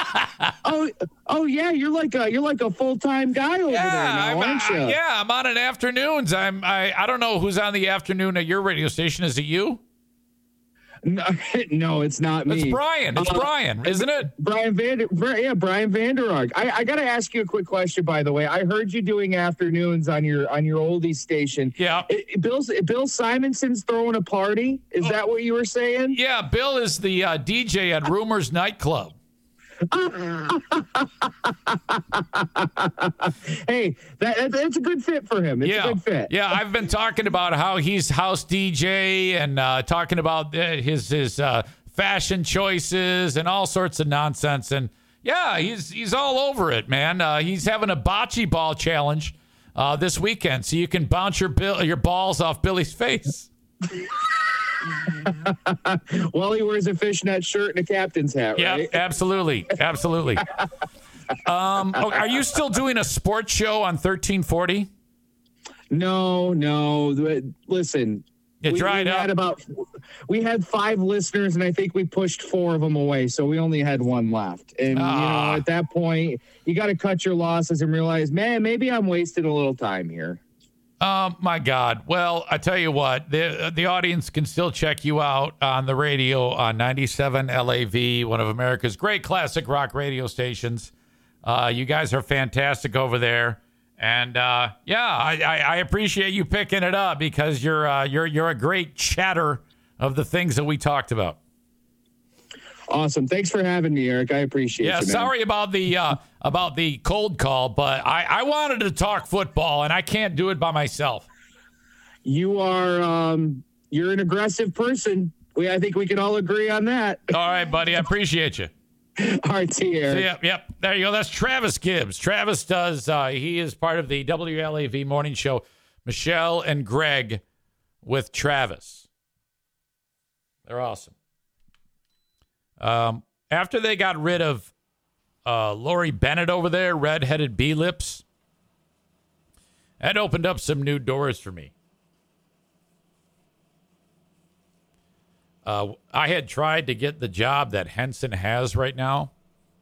oh, oh yeah, you're like a you're like a full time guy over Yeah, there now, I'm, aren't you? uh, yeah, I'm on in afternoons. I'm I I don't know who's on the afternoon at your radio station. Is it you? No, no, it's not me. It's Brian. It's Uh, Brian, isn't it? Brian Vander, yeah, Brian Vanderark. I, I got to ask you a quick question, by the way. I heard you doing afternoons on your on your oldies station. Yeah. It, Bill Bill Simonson's throwing a party. Is that what you were saying? Yeah, Bill is the uh, D J at Rumors Nightclub. Hey, that, that's a good fit for him. It's yeah, a good fit. yeah. I've been talking about how he's house D J and uh, talking about uh, his his uh, fashion choices and all sorts of nonsense. And yeah, he's he's all over it, man. Uh, he's having a bocce ball challenge uh, this weekend, so you can bounce your bill your balls off Billy's face. Well, he wears a fishnet shirt and a captain's hat, Yeah, right? absolutely, absolutely. um, oh, are you still doing a sports show on thirteen forty? No, no. Listen, You we, dried we up. had about we had five listeners, and I think we pushed four of them away, so we only had one left. And Ah. you know, at that point, you got to cut your losses and realize, man, maybe I'm wasting a little time here. Oh, my God. Well, I tell you what, the the audience can still check you out on the radio on ninety-seven L A V, one of America's great classic rock radio stations. Uh, you guys are fantastic over there. And, uh, yeah, I, I, I appreciate you picking it up because you're, uh, you're, you're a great chatter of the things that we talked about. Awesome. Thanks for having me, Eric. I appreciate Yeah, you, man. sorry about the uh, about the cold call, but I, I wanted to talk football, and I can't do it by myself. You are um, you're an aggressive person. We I think we can all agree on that. All right, buddy. I appreciate you. All right, see you, Eric. So, yep, yep. There you go. That's Travis Gibbs. Travis does, uh, he is part of the W L A V morning show, Michelle and Greg with Travis. They're awesome. Um, after they got rid of uh, Lori Bennett over there, redheaded B-lips, that opened up some new doors for me. Uh, I had tried to get the job that Henson has right now.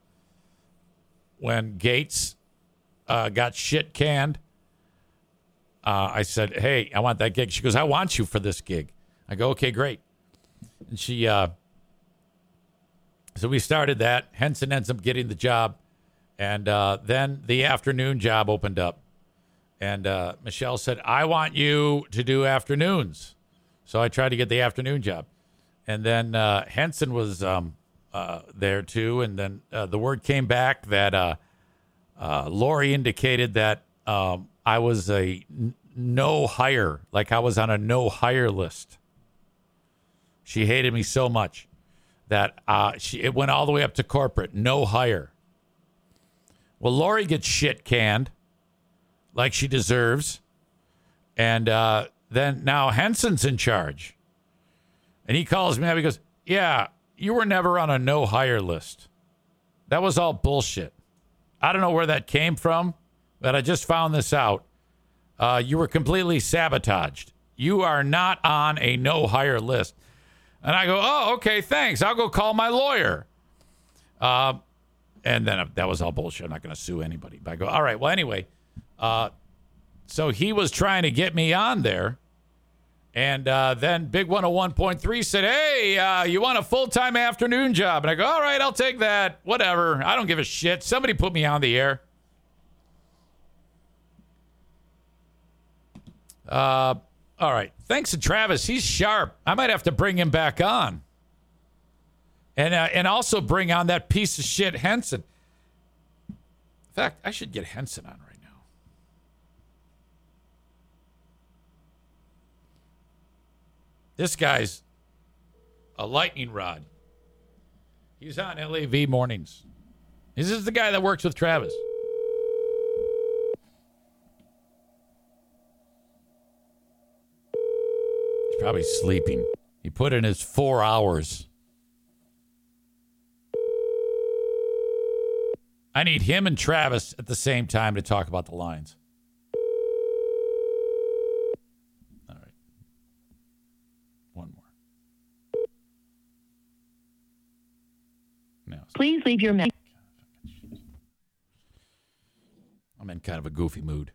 When Gates uh, got shit canned, uh, I said, hey, I want that gig. She goes, I want you for this gig. I go, okay, great. And she, uh, so we started that. Henson ends up getting the job. And uh, then the afternoon job opened up. And uh, Michelle said, I want you to do afternoons. So I tried to get the afternoon job. And then uh, Henson was um, uh, there too. And then uh, the word came back that uh, uh, Lori indicated that um, I was a n- no hire, like I was on a no hire list. She hated me so much that uh, she it went all the way up to corporate, no hire. Well, Lori gets shit canned like she deserves. And uh, then now Henson's in charge. And he calls me up. He goes, yeah, you were never on a no hire list. That was all bullshit. I don't know where that came from, but I just found this out. Uh, you were completely sabotaged. You are not on a no hire list. And I go, oh, okay, thanks. I'll go call my lawyer. Uh, and then uh, that was all bullshit. I'm not going to sue anybody. But I go, all right, well, anyway. Uh, so he was trying to get me on there. And uh, then Big one oh one point three said, hey, uh, you want a full-time afternoon job? And I go, all right, I'll take that. Whatever. I don't give a shit. Somebody put me on the air. Uh, all right. Thanks to Travis. He's sharp. I might have to bring him back on. And, uh, and also bring on that piece of shit Henson. In fact, I should get Henson on right now. This guy's a lightning rod. He's on L A V mornings. This is the guy that works with Travis. He's probably sleeping. He put in his four hours. I need him and Travis at the same time to talk about the Lions. All right. One more. No. Please leave your message. I'm in kind of a goofy mood.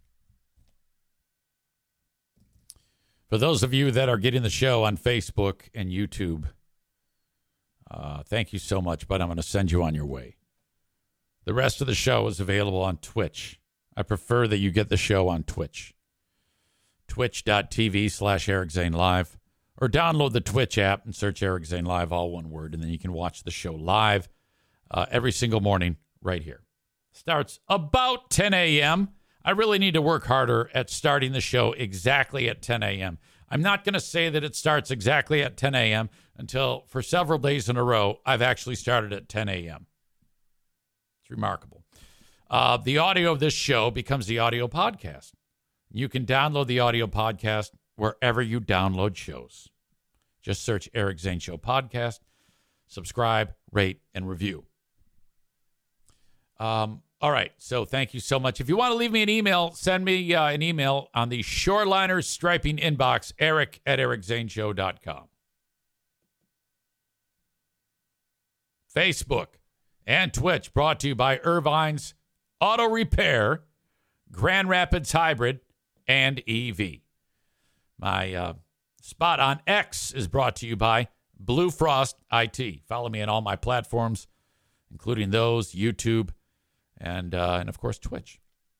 For those of you that are getting the show on Facebook and YouTube, uh, thank you so much, but I'm going to send you on your way. The rest of the show is available on Twitch. I prefer that you get the show on Twitch. Twitch.tv slash Eric Zane Live. Or download the Twitch app and search Eric Zane Live, all one word, and then you can watch the show live uh, every single morning right here. Starts about ten a.m. I really need to work harder at starting the show exactly at ten a.m. I'm not going to say that it starts exactly at ten a.m. until for several days in a row, I've actually started at ten a.m. It's remarkable. Uh, the audio of this show becomes the audio podcast. You can download the audio podcast wherever you download shows. Just search Eric Zane Show Podcast, subscribe, rate, and review. Um, all right, so thank you so much. If you want to leave me an email, send me uh, an email on the Shoreliners Striping inbox, eric at eric zane show dot com. Facebook and Twitch brought to you by Irvine's Auto Repair, Grand Rapids Hybrid, and E V. My uh, spot on X is brought to you by Blue Frost I T. Follow me on all my platforms, including those, YouTube, and, uh, and of course, Twitch.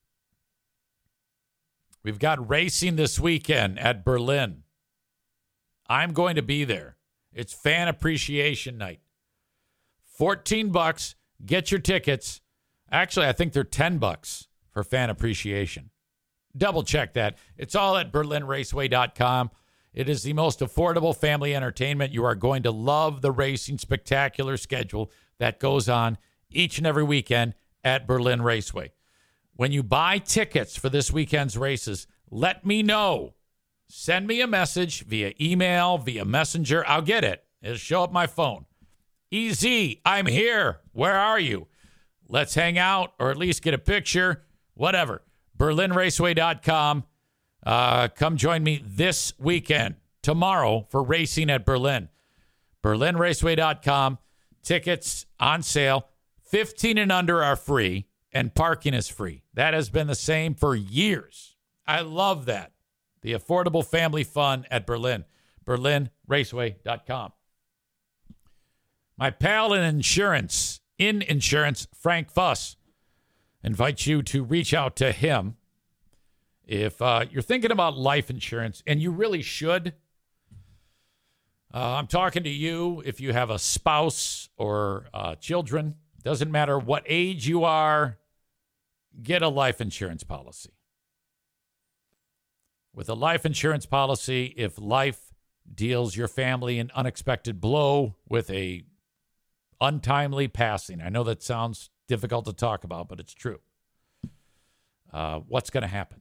We've got racing this weekend at Berlin. I'm going to be there. It's Fan Appreciation Night. fourteen bucks. Get your tickets. Actually, I think they're ten bucks for Fan Appreciation. Double check that. It's all at berlin raceway dot com. It is the most affordable family entertainment. You are going to love the racing spectacular schedule that goes on each and every weekend at Berlin Raceway. When you buy tickets for this weekend's races, let me know. Send me a message via email, via messenger. I'll get it. It'll show up my phone. E Z, I'm here. Where are you? Let's hang out or at least get a picture. Whatever. berlin raceway dot com. Uh, come join me this weekend, tomorrow, for racing at Berlin. berlin raceway dot com. Tickets on sale. fifteen and under are free, and parking is free. That has been the same for years. I love that. The affordable family fun at Berlin. berlin raceway dot com. My pal in insurance, in insurance, Frank Fuss, invites you to reach out to him if uh, you're thinking about life insurance, and you really should. Uh, I'm talking to you if you have a spouse or uh, children. Doesn't matter what age you are, get a life insurance policy. With a life insurance policy, if life deals your family an unexpected blow with a untimely passing, I know that sounds difficult to talk about, but it's true. Uh, what's going to happen?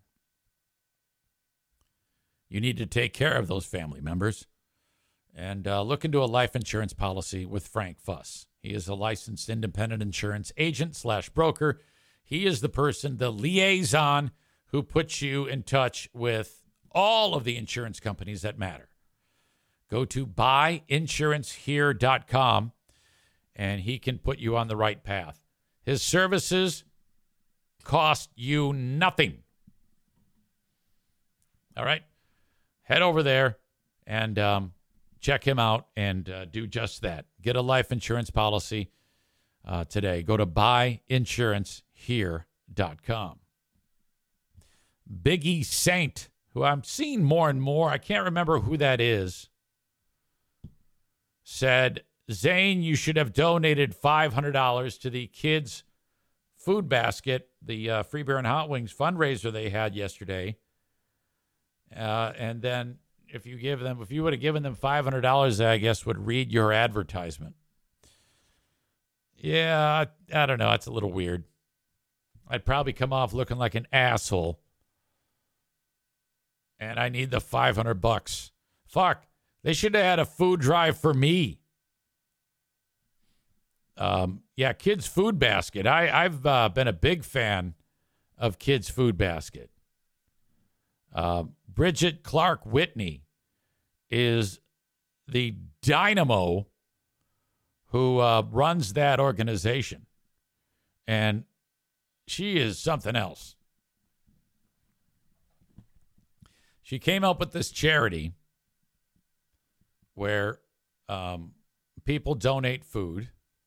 You need to take care of those family members and uh, look into a life insurance policy with Frank Fuss. He is a licensed independent insurance agent slash broker. He is the person, the liaison, who puts you in touch with all of the insurance companies that matter. Go to buy insurance here dot com, and he can put you on the right path. His services cost you nothing. All right? Head over there and um, check him out and uh, do just that. Get a life insurance policy uh, today. Go to buy insurance here dot com. Biggie Saint, who I'm seeing more and more, I can't remember who that is, said, Zane, you should have donated five hundred dollars to the kids' food basket, the uh, Free Beer and Hot Wings fundraiser they had yesterday. Uh, and then if you give them, if you would have given them five hundred dollars, I guess would read your advertisement. Yeah, I, I don't know. It's a little weird. I'd probably come off looking like an asshole. And I need the five hundred bucks. Fuck. They should have had a food drive for me. Um, yeah, Kids Food Basket. I, I've uh, been a big fan of Kids Food Basket. Uh, Bridget Clark Whitney is the dynamo who uh, runs that organization. And she is something else. She came up with this charity where um, people donate food,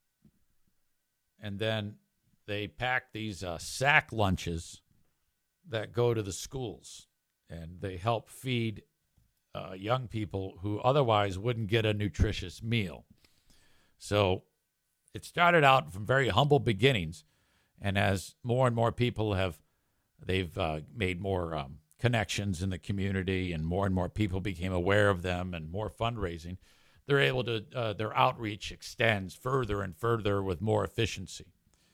and then they pack these uh, sack lunches that go to the schools, and they help feed uh, young people who otherwise wouldn't get a nutritious meal. So it started out from very humble beginnings, and as more and more people have, they've uh, made more um, connections in the community, and more and more people became aware of them, and more fundraising, they're able to, uh, their outreach extends further and further with more efficiency.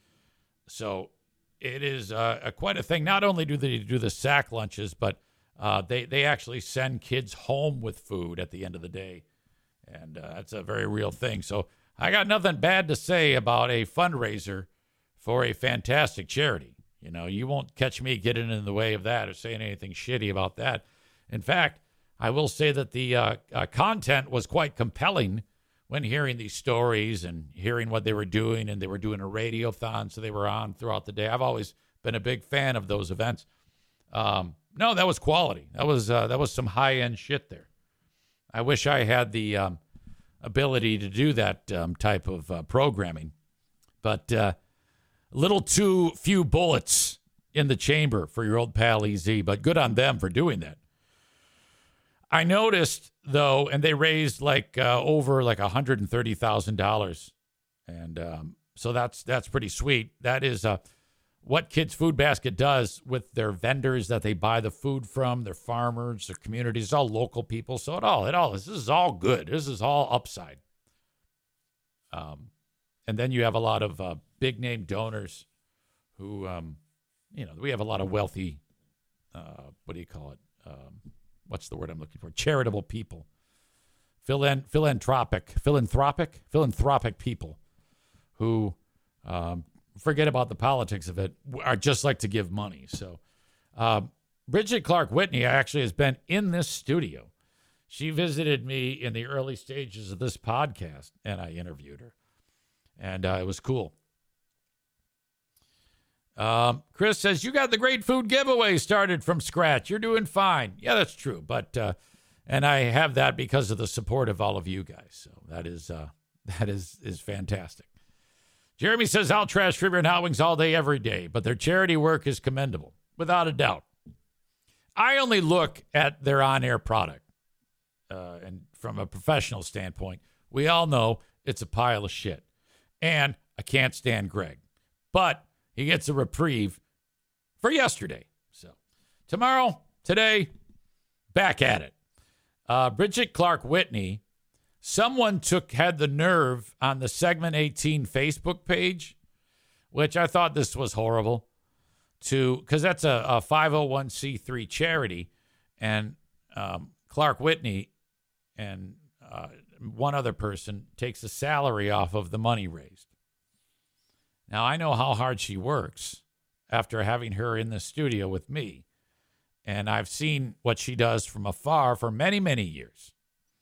So it is uh, a, quite a thing. Not only do they do the sack lunches, but uh, they, they actually send kids home with food at the end of the day. And uh, that's a very real thing. So I got nothing bad to say about a fundraiser for a fantastic charity. You know, you won't catch me getting in the way of that or saying anything shitty about that. In fact, I will say that the uh, uh, content was quite compelling when hearing these stories and hearing what they were doing, and they were doing a radiothon, so they were on throughout the day. I've always been a big fan of those events. Um, no, that was quality. That was uh, that was some high-end shit there. I wish I had the um, ability to do that um, type of uh, programming, but uh, a little too few bullets in the chamber for your old pal E Z, but good on them for doing that. I noticed, though, and they raised like uh, over like one hundred thirty thousand dollars. And um, so that's that's pretty sweet. That is uh, what Kids Food Basket does with their vendors that they buy the food from, their farmers, their communities, all local people. So it all, it all is, this is all good. This is all upside. Um, and then you have a lot of uh, big name donors who, um, you know, we have a lot of wealthy, uh, what do you call it? Um, what's the word I'm looking for? Charitable people, Philan- philanthropic, philanthropic, philanthropic people who um, forget about the politics of it, are just like to give money. So uh, Bridget Clark Whitney actually has been in this studio. She visited me in the early stages of this podcast, and I interviewed her, and uh, it was cool. Um, Chris says, you got the great food giveaway started from scratch. You're doing fine. Yeah, that's true. But, uh, and I have that because of the support of all of you guys. So that is, uh, that is, is fantastic. Jeremy says, I'll trash Trivia and Hot Wings all day, every day, but their charity work is commendable, without a doubt. I only look at their on-air product. Uh, and from a professional standpoint, we all know it's a pile of shit. And I can't stand Greg. But he gets a reprieve for yesterday. So tomorrow, today, back at it. Uh, Bridget Clark Whitney, someone took had the nerve on the Segment eighteen Facebook page, which I thought this was horrible, to because that's a, a five oh one c three charity, and um, Clark Whitney and uh, one other person takes a salary off of the money raised. Now, I know how hard she works after having her in the studio with me, and I've seen what she does from afar for many, many years.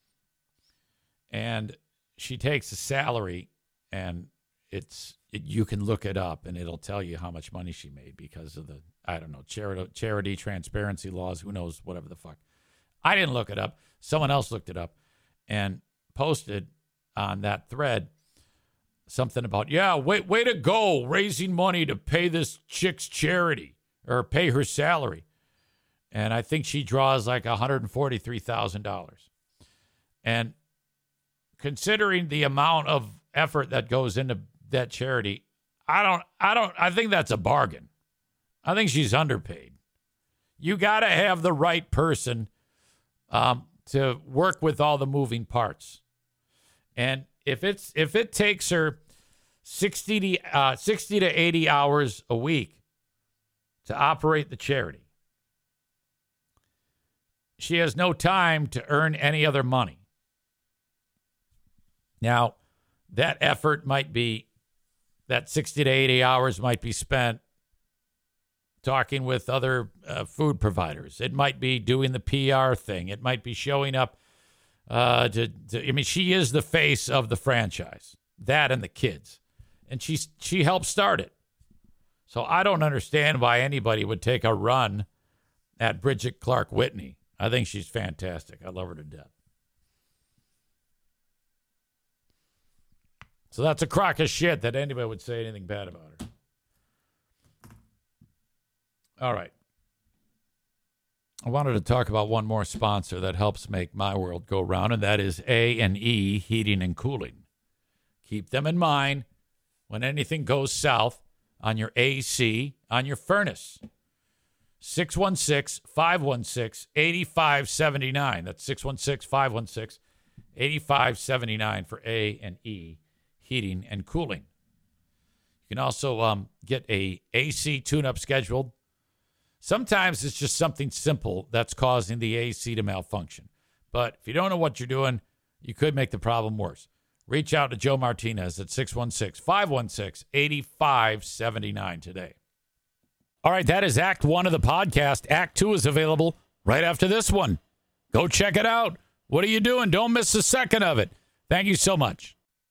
And she takes a salary, and it's it, you can look it up, and it'll tell you how much money she made because of the, I don't know, charity, charity transparency laws, who knows, whatever the fuck. I didn't look it up. Someone else looked it up and posted on that thread something about, yeah, way, way to go, raising money to pay this chick's charity or pay her salary. And I think she draws like one hundred forty-three thousand dollars. And considering the amount of effort that goes into that charity, I don't, I don't, I think that's a bargain. I think she's underpaid. You got to have the right person um, to work with all the moving parts. And if it's if it takes her sixty to, uh, sixty to eighty hours a week to operate the charity, she has no time to earn any other money. Now, that effort might be, that sixty to eighty hours might be spent talking with other uh, food providers. It might be doing the P R thing. It might be showing up uh, to, to, I mean, she is the face of the franchise, that and the kids. And she, she helped start it. So I don't understand why anybody would take a run at Bridget Clark Whitney. I think she's fantastic. I love her to death. So that's a crock of shit that anybody would say anything bad about her. All right. I wanted to talk about one more sponsor that helps make my world go round, and that is A and E Heating and Cooling. Keep them in mind when anything goes south on your A C, on your furnace. six one six, five one six, eight five seven nine. That's six one six, five one six, eight five seven nine for A and E Heating and Cooling. You can also um, get a A C tune-up scheduled. Sometimes it's just something simple that's causing the A C to malfunction. But if you don't know what you're doing, you could make the problem worse. Reach out to Joe Martinez at six one six, five one six, eight five seven nine today. All right, that is Act One of the podcast. Act Two is available right after this one. Go check it out. What are you doing? Don't miss a second of it. Thank you so much.